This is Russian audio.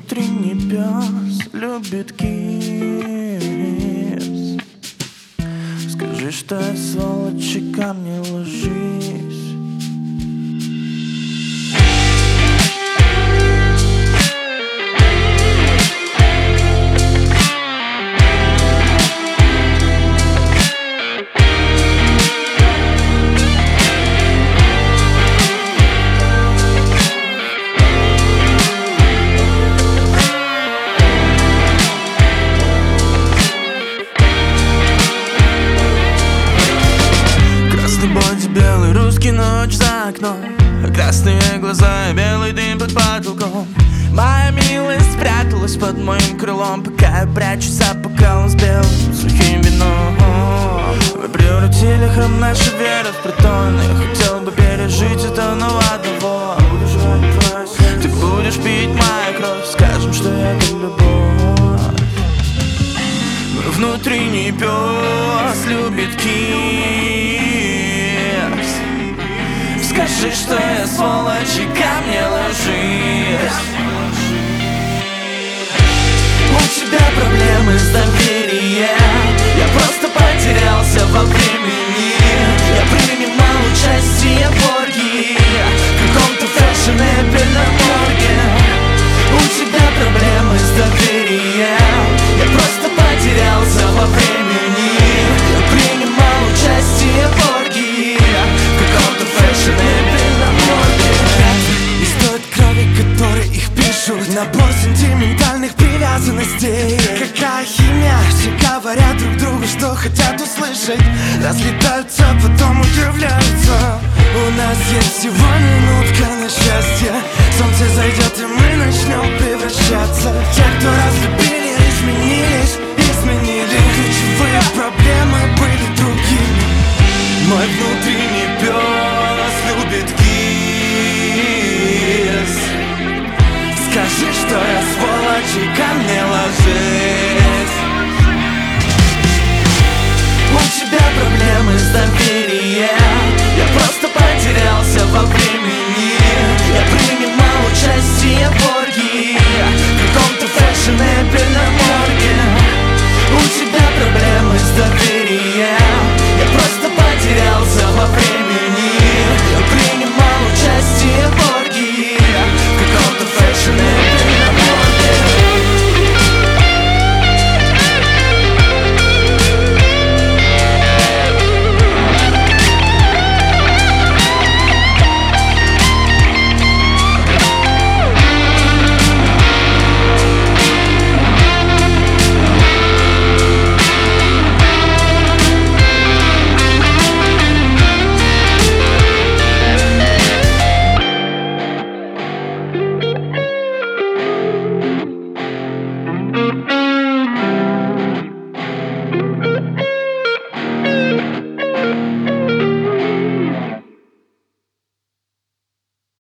внутренний пес любит кис. Скажи, что я сволочь, и ко мне ложись. Белый русский, ночь за окном, красные глаза и белый дым под потолком. Моя милость спряталась под моим крылом, пока я прячусь за бокалом с белым сухим вином. Вы превратили храм нашей веры в притон. Я хотел бы пережить это, но одного. Ты будешь пить мою кровь, скажем, что это любовь. Мой внутренний пес любит кис. Скажи, что я сволочь, и ко мне ложись. У тебя проблемы с доверием. Я просто потерялся во времени. Я принимал участие в оргии, в каком-то фэшн-эпельном морге. У тебя проблемы с доверием. Я просто потерялся во времени. Я принимал участие в оргии, в каком-то фэшн-эпельном морге. История крови, которые их пишут, набор сентиментальных привязанностей. Какая химия, все говорят друг другу, что хотят услышать. Разлетаются, потом удивляются. У нас есть всего минутка на счастье. Солнце зайдет, и мы начнем превращаться. Те, кто разлюбили, изменились, изменили. Ключевые проблемы были другими. Мой внутренний пес любит кис. Скажи, что я сволочь, и ко мне